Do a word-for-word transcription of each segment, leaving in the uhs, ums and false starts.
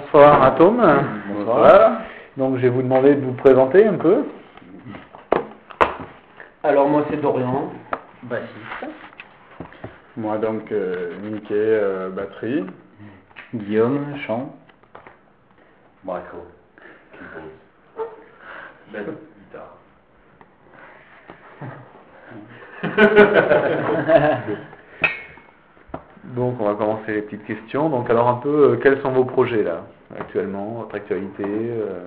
Bonsoir Atome. Bonsoir. Donc je vais vous demander de vous présenter un peu. Alors moi c'est Dorian, bassiste. Moi donc euh, Mickey, euh, batterie. Guillaume, chant. Michael, keyboard. Ben, guitare. Donc on va commencer les petites questions. Donc alors un peu, euh, quels sont vos projets là, actuellement, votre actualité, euh,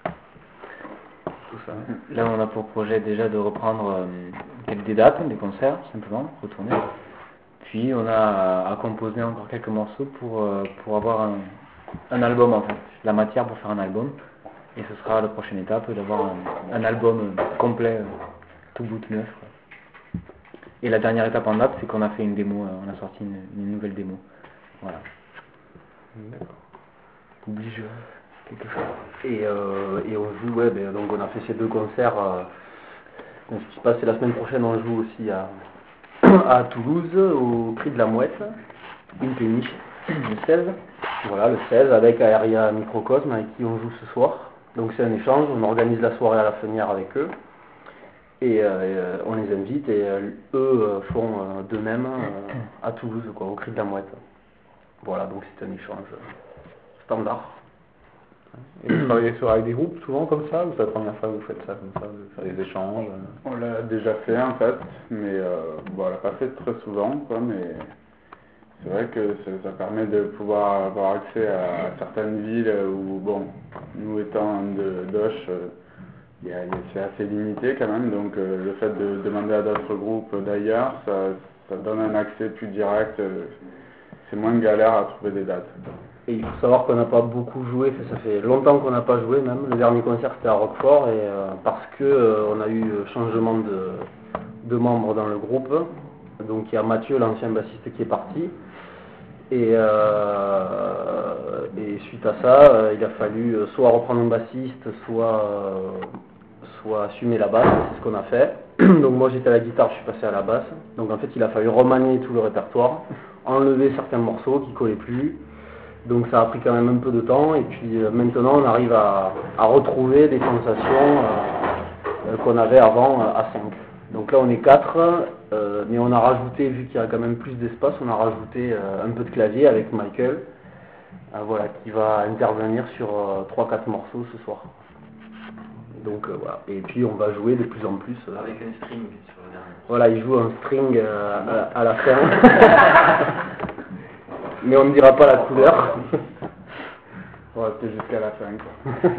tout ça. Là on a pour projet déjà de reprendre euh, quelques des dates, des concerts, simplement, retourner. Puis on a à composer encore quelques morceaux pour, euh, pour avoir un, un album en fait, la matière pour faire un album. Et ce sera la prochaine étape d'avoir un, un album complet, euh, tout bout tout neuf. Quoi. Et la dernière étape en date, c'est qu'on a fait une démo, euh, on a sorti une, une nouvelle démo. Voilà. D'accord. Oblige quelque chose. Et, euh, et on joue, ouais, ben, donc on a fait ces deux concerts. Euh, donc, ce qui se passe, c'est la semaine prochaine, on joue aussi à, à Toulouse, au Prix de la Mouette, une péniche, le seize. Voilà, le seize, avec Aeria Microcosme, avec qui on joue ce soir. Donc c'est un échange, on organise la soirée à la Fenière avec eux. Et euh, on les invite et euh, eux euh, font euh, de même euh, à Toulouse, quoi, au Cri de la Mouette. Voilà, donc c'est un échange euh, standard. Et vous travaillez sur avec des groupes souvent comme ça, ou c'est la première fois que vous faites ça comme ça, vous faites des échanges? On l'a déjà fait en fait, mais euh, bon, on l'a pas fait très souvent, quoi, mais c'est vrai que ça, ça permet de pouvoir avoir accès à, à certaines villes où, bon, nous étant de Doche, euh, y a, y a, c'est assez limité quand même, donc euh, le fait de demander à d'autres groupes d'ailleurs, ça, ça donne un accès plus direct, euh, c'est moins de galère à trouver des dates. Et il faut savoir qu'on n'a pas beaucoup joué, ça fait longtemps qu'on n'a pas joué même. Le dernier concert c'était à Roquefort, et euh, parce que euh, on a eu changement de, de membres dans le groupe. Donc il y a Mathieu, l'ancien bassiste, qui est parti. Et, euh, et suite à ça, euh, il a fallu soit reprendre un bassiste, soit, euh, soit assumer la basse, c'est ce qu'on a fait. Donc moi j'étais à la guitare, je suis passé à la basse. Donc en fait il a fallu remanier tout le répertoire, enlever certains morceaux qui collaient plus. Donc ça a pris quand même un peu de temps, et puis euh, maintenant on arrive à, à retrouver des sensations euh, euh, qu'on avait avant euh, à cinq. Donc là on est quatre, euh, mais on a rajouté, vu qu'il y a quand même plus d'espace, on a rajouté euh, un peu de clavier avec Michael, euh, voilà, qui va intervenir sur euh, trois quatre morceaux ce soir. Donc euh, voilà, et puis on va jouer de plus en plus. Euh, Avec un string sur le dernier. Voilà, il joue un string euh, à, à la fin. Mais on ne dira pas la couleur. On va rester jusqu'à la fin, quoi.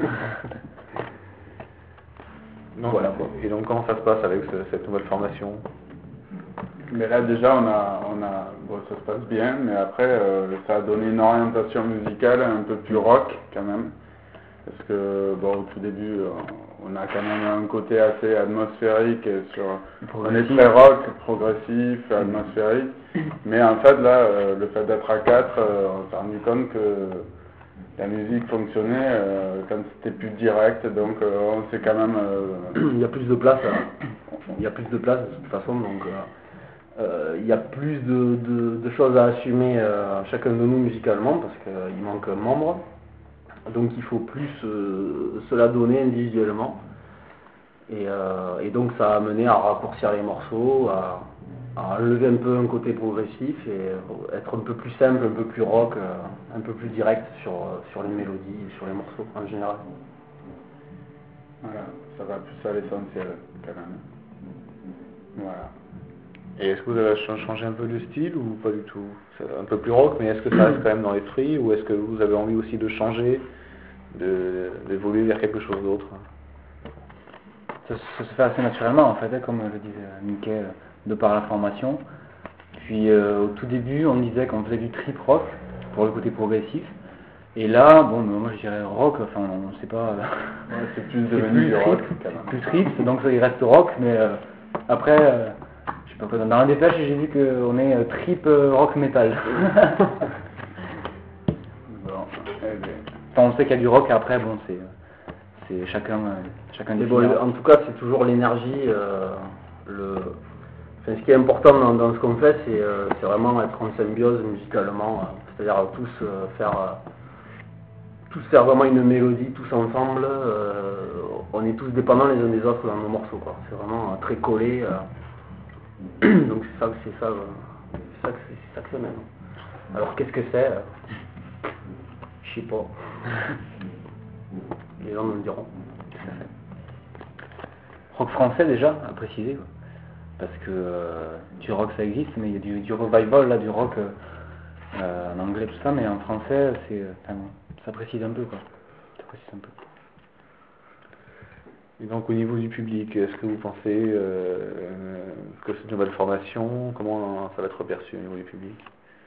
Non, voilà, quoi. Et donc comment ça se passe avec ce, cette nouvelle formation? Mais là déjà on a, on a, bon, ça se passe bien, mais après euh, ça a donné une orientation musicale un peu plus rock quand même, parce que bon au tout début on a quand même un côté assez atmosphérique sur, on est très rock, progressif, atmosphérique, mais en fait là euh, le fait d'être à quatre, euh, on s'est rendu compte que la musique fonctionnait euh, comme c'était plus direct, donc euh, on s'est quand même euh, il y a plus de place, hein. Il y a plus de place de toute façon, donc euh, euh, il y a plus de, de, de choses à assumer euh, chacun de nous musicalement, parce qu'il euh, manque un membre, donc il faut plus euh, se la donner individuellement, et, euh, et donc ça a amené à raccourcir les morceaux, à, à enlever un peu un côté progressif et être un peu plus simple, un peu plus rock, euh, un peu plus direct sur, sur les mélodies et sur les morceaux en général. Voilà, ça va plus à l'essentiel quand même. Voilà. Et est-ce que vous avez changé un peu de style ou pas du tout? C'est un peu plus rock, mais est-ce que ça reste quand même dans l'esprit, ou est-ce que vous avez envie aussi de changer, de, d'évoluer vers quelque chose d'autre? Ça, ça se fait assez naturellement en fait, hein, comme le disait Mickey, de par la formation. Puis euh, au tout début, on disait qu'on faisait du trip rock pour le côté progressif. Et là, bon, moi je dirais rock, enfin on ne sait pas. Ouais, c'est plus devenu du rock quand même. Plus trip, donc ça il reste rock, mais euh, après, euh, je sais pas quoi, dans la dépêche j'ai vu qu'on est euh, trip euh, rock metal. Bon, eh bien. Enfin, on sait qu'il y a du rock, et après, bon, c'est, c'est chacun, euh, chacun Mais bon, en tout cas, c'est toujours l'énergie. Euh, le... enfin, ce qui est important dans, dans ce qu'on fait, c'est, euh, c'est vraiment être en symbiose musicalement, euh, c'est-à-dire tous euh, faire, euh, tous faire vraiment une mélodie tous ensemble. Euh, on est tous dépendants les uns des autres dans nos morceaux, quoi. C'est vraiment euh, très collé. Euh. Donc c'est ça, c'est ça, euh, c'est ça que c'est, c'est ça que c'est même. Alors qu'est-ce que c'est euh, Je sais pas. Les gens nous le diront. Rock français déjà, à préciser, quoi. Parce que euh, du rock ça existe, mais il y a du, du revival, là, du rock euh, euh, en anglais, tout ça, mais en français, c'est, enfin, ça précise un peu, quoi. Ça précise un peu. Et donc au niveau du public, est-ce que vous pensez euh, que c'est une nouvelle formation? Comment ça va être perçu au niveau du public?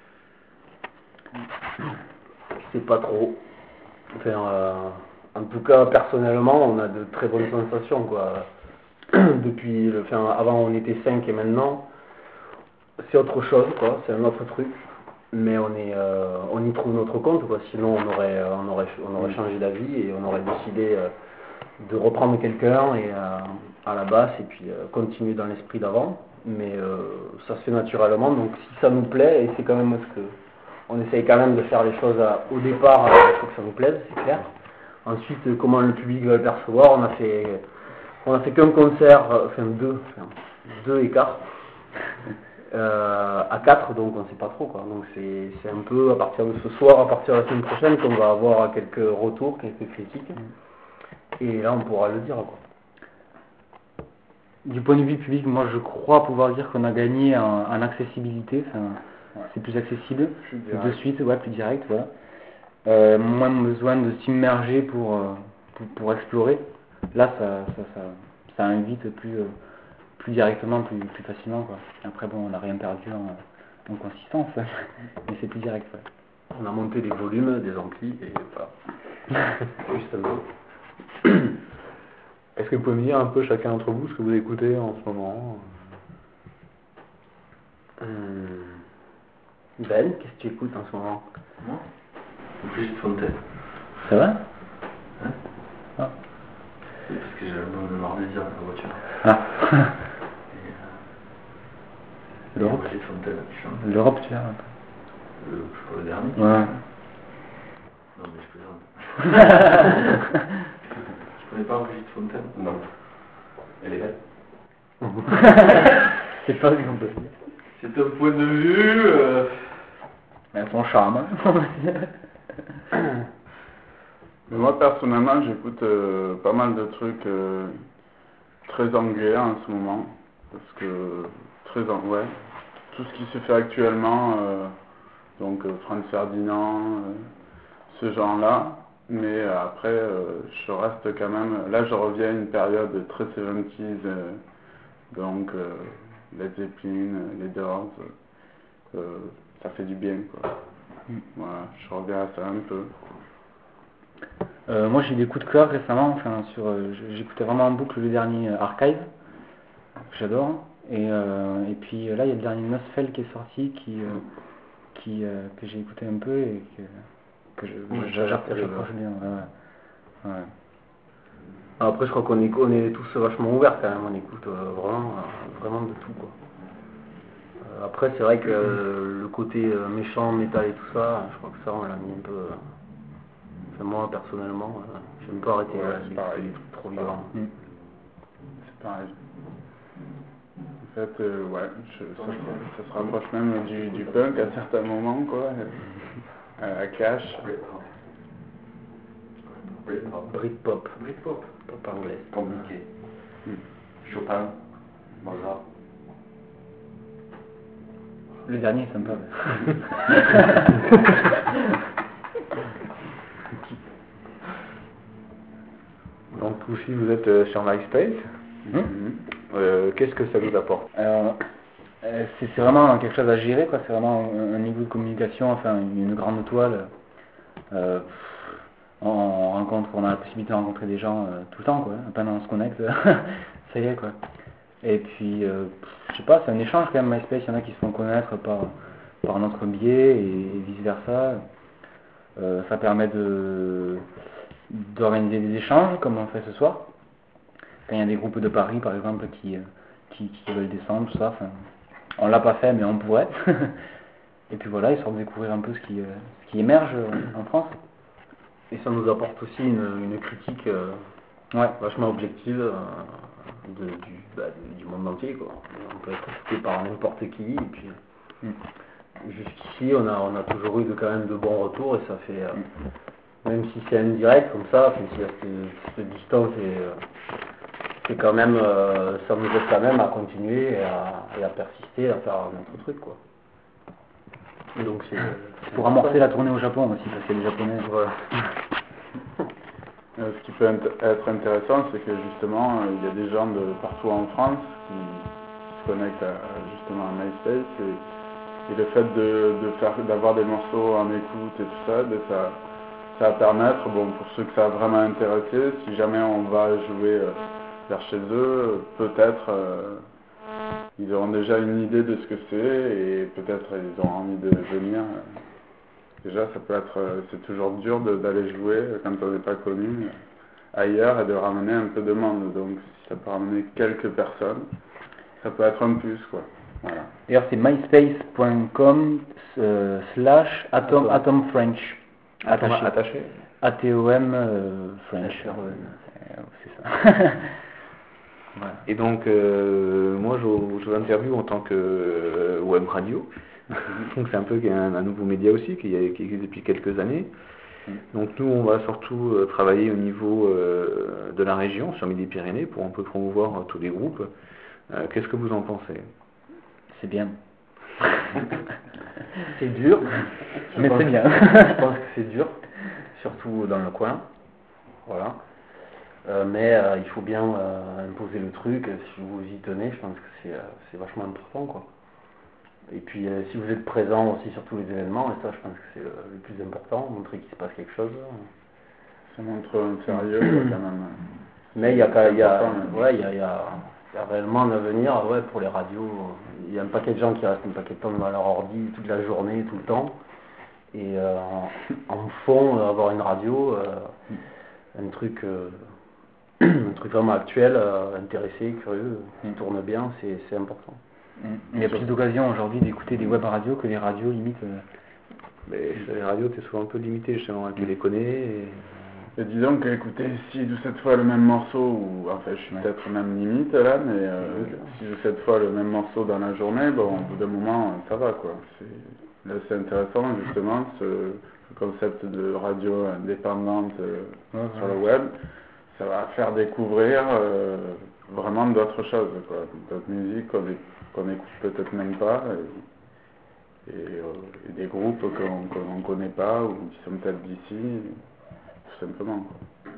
C'est pas trop. Enfin, euh, en tout cas, personnellement, on a de très bonnes sensations, quoi. Depuis, le, enfin, avant on était cinq et maintenant, c'est autre chose, quoi. C'est un autre truc. Mais on est, euh, on y trouve notre compte, quoi. Sinon, on aurait, on aurait, on aurait changé d'avis et on aurait décidé euh, de reprendre quelqu'un et euh, à la basse et puis euh, continuer dans l'esprit d'avant. Mais euh, ça se fait naturellement. Donc, si ça nous plaît, et c'est quand même ce que on essaye quand même de faire les choses à, au départ, il euh, faut que ça nous plaise, c'est clair. Ensuite, euh, comment le public va le percevoir, on a fait, on a fait qu'un concert, euh, enfin deux, enfin, deux écarts, euh, à quatre, donc on ne sait pas trop, quoi. Donc c'est, c'est un peu à partir de ce soir, à partir de la semaine prochaine, qu'on va avoir quelques retours, quelques critiques, et là on pourra le dire, quoi. Du point de vue public, moi je crois pouvoir dire qu'on a gagné en, en accessibilité, enfin, Ouais. c'est plus accessible, Plus direct. de suite, ouais, plus direct, voilà. Euh, moins besoin de s'immerger pour, euh, pour, pour explorer. Là, ça, ça, ça, ça invite plus, euh, plus directement, plus, plus facilement, quoi. Après, bon, on n'a rien perdu en, en consistance, mais c'est plus direct, ouais. On a monté des volumes, des amplis, et voilà. Juste un peu. Est-ce que vous pouvez me dire un peu chacun d'entre vous ce que vous écoutez en ce moment? Hum. Ben, qu'est-ce que tu écoutes en ce moment? Moi Brigitte Fontaine. Ça va? Hein Ah. C'est parce que j'ai le noir désir dans la voiture. Ah. Et, euh, L'Europe. Brigitte Fontaine, je chante. L'Europe, tu as un peu. Le, je sais pas, le dernier. Ouais. Non, mais je plaisante. Je connais pas Brigitte Fontaine? Non. Elle est belle. C'est pas ce qu'on peut dire. C'est un point de vue. Euh... Mais son charme. Mais moi personnellement j'écoute euh, pas mal de trucs euh, très anglais en ce moment. Parce que très an- ouais. Tout ce qui se fait actuellement, euh, donc euh, Franz Ferdinand, euh, ce genre-là. Mais euh, après euh, je reste quand même. Là je reviens à une période très soixante-dix, euh, donc euh, Led Zeppelin, les Doors, euh, ça fait du bien, quoi. Voilà, je reviens à ça un peu. Euh, moi j'ai eu des coups de cœur récemment, enfin sur, euh, j'écoutais vraiment en boucle le dernier euh, Archive, que j'adore, et, euh, et puis là il y a le dernier Nosfell qui est sorti, qui, euh, qui, euh, que j'ai écouté un peu et que, que je, Ouais, je- j'accroche j'accroche bien. Ouais, ouais. Ouais. Après, je crois qu'on est, on est tous vachement ouverts quand même, on écoute euh, vraiment, euh, vraiment de tout, quoi. Euh, après, c'est vrai que euh, le côté euh, méchant, métal et tout ça, je crois que ça, on l'a mis un peu. Euh, enfin, moi, personnellement, euh, j'ai un peu arrêté Ouais, euh, c'est d'écouter pareil. des trucs trop violents. Mm. C'est pareil. En fait, euh, ouais, je, ça, ça se rapproche même du, du punk à certains moments, quoi. À Clash. Britpop. Britpop. Britpop, Britpop. pop anglais. Compliqué. Mm. Chopin. Mozart. Le dernier est sympa. Donc aussi vous êtes euh, sur MySpace. Mhm. Euh, Qu'est-ce que ça vous apporte? Alors, euh, c'est c'est vraiment quelque chose à gérer, quoi. C'est vraiment un, un niveau de communication, enfin une, une grande toile. Euh, on, on rencontre, on a la possibilité de rencontrer des gens euh, tout le temps, quoi. À peine on se connecte, ça y est, quoi. Et puis, euh, je sais pas, c'est un échange quand même, MySpace. Il y en a qui se font connaître par par notre biais et, vice versa. Euh, ça permet de d'organiser des échanges comme on fait ce soir. Quand il y a des groupes de Paris, par exemple, qui, qui, qui veulent descendre, tout ça, enfin, on l'a pas fait, mais on pourrait. Et puis voilà, histoire de découvrir un peu ce qui, euh, ce qui émerge en France. et ça nous apporte aussi une, une critique euh, ouais, vachement objective euh, de, du, bah, du monde entier, quoi. On peut être écouté par n'importe qui, et puis mm. jusqu'ici on a, on a toujours eu de, quand même de bons retours, et ça fait, euh, mm. même si c'est indirect comme ça, même s'il y a cette, cette distance, et, euh, c'est quand même, euh, ça nous aide quand même à continuer et à, et à persister, à faire notre truc, quoi. Et donc c'est, c'est pour amorcer la tournée au Japon aussi, parce que les Japonais... Voilà. Euh, ce qui peut être intéressant, c'est que justement, euh, il y a des gens de partout en France qui se connectent à, justement à MySpace, et, et le fait de, de faire, d'avoir des morceaux en écoute et tout ça, de, ça, ça va permettre, bon, pour ceux que ça a vraiment intéressé, si jamais on va jouer euh, vers chez eux, peut-être euh, ils auront déjà une idée de ce que c'est, et peut-être ils auront envie de venir. Déjà, ça peut être, c'est toujours dur de, d'aller jouer quand on n'est pas connu ailleurs et de ramener un peu de monde. Donc, si ça peut ramener quelques personnes, ça peut être un plus, quoi. Voilà. D'ailleurs, c'est myspace point com euh, slash atom, atom French. Attaché. Attaché. A T O M euh, French. Euh, c'est ça. Voilà. Et donc, euh, moi, je, je vous interviewe en tant que euh, web radio. Donc c'est un peu un, un nouveau média aussi qui, qui existe depuis quelques années. Donc nous on va surtout euh, travailler au niveau euh, de la région, sur Midi-Pyrénées, pour un peu promouvoir euh, tous les groupes. Euh, qu'est-ce que vous en pensez? C'est bien. C'est dur, mais c'est bien. Je pense que c'est dur, surtout dans le coin. Voilà. Euh, mais euh, il faut bien euh, imposer le truc. Si vous y tenez, je pense que c'est, euh, c'est vachement important, quoi. Et puis euh, si vous êtes présent aussi sur tous les événements, et ça je pense que c'est le, le plus important, montrer qu'il se passe quelque chose. Ça montre un sérieux quand même. Mais il y a, il y a, ouais, il y a, il y a, il y a réellement un avenir, ouais, pour les radios. Il y a un paquet de gens qui restent un paquet de temps devant leur ordi toute la journée, tout le temps. Et euh, en, en fond, avoir une radio, euh, un truc, euh, un truc vraiment actuel, euh, intéressé, curieux, qui tourne bien, c'est, c'est important. Il y a plus d'occasions aujourd'hui d'écouter des web radios que les radios limite. Euh... Mais les radios, t'es souvent un peu limité justement à qui les connaît. Et... et disons qu'écouter six ou sept fois le même morceau, ou enfin je suis ouais. peut-être même limite là, mais euh, six ou sept fois le même morceau dans la journée, bon au bout d'un moment ça va, quoi. C'est, là c'est intéressant justement ce, ce concept de radio indépendante euh, ouais, sur ouais. le web. Ça va faire découvrir euh, vraiment d'autres choses, quoi. D'autres musiques qu'on est qu'on n'écoute peut-être même pas, et, et, euh, et des groupes qu'on qu'on ne connaît pas, ou qui sont peut-être d'ici, tout simplement, quoi.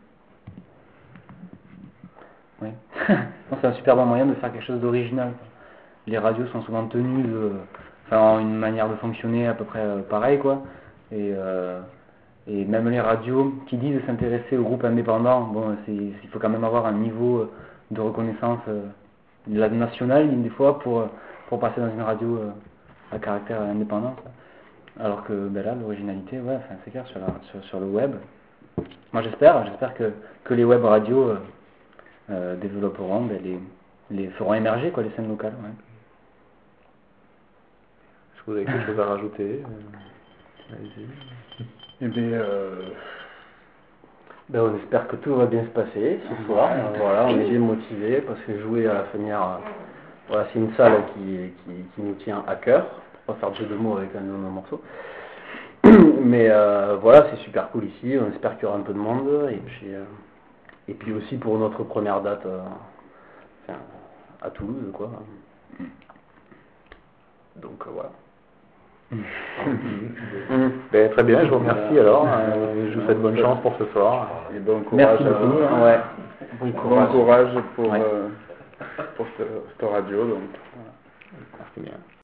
Oui. C'est un super bon moyen de faire quelque chose d'original. Les radios sont souvent tenues de, enfin, une manière de fonctionner à peu près euh, pareil, quoi. Et, euh, et même les radios qui disent s'intéresser aux groupes indépendants, bon, c'est, il faut quand même avoir un niveau de reconnaissance euh, la nationale des fois pour, pour passer dans une radio euh, à caractère indépendant, ça. Alors que ben là l'originalité, ouais, enfin, c'est clair sur, la, sur, sur le web. Moi j'espère, j'espère que, que les web radios euh, euh, développeront, ben, les, les feront émerger, quoi, les scènes locales. Ouais. Est-ce que vous avez quelque chose à rajouter? euh, Allez-y. Eh bien, euh... Ben, on espère que tout va bien se passer ce soir. Euh, voilà, on est bien motivés parce que jouer à la Fenière, euh, voilà, c'est une salle qui, qui, qui nous tient à cœur. On va faire de jeu de mots avec un de nos morceaux. Mais euh, voilà, c'est super cool ici. On espère qu'il y aura un peu de monde. Et puis, euh, et puis aussi pour notre première date euh, enfin, à Toulouse, quoi. Donc euh, voilà. Mmh. Ben, très bien, je vous remercie alors. Euh, je vous souhaite bonne chance pour ce soir. Et bon courage. Merci beaucoup. À vous. Ouais. Bon courage, bon courage pour, ouais. euh, pour ce, cette radio. Donc, voilà. Merci bien.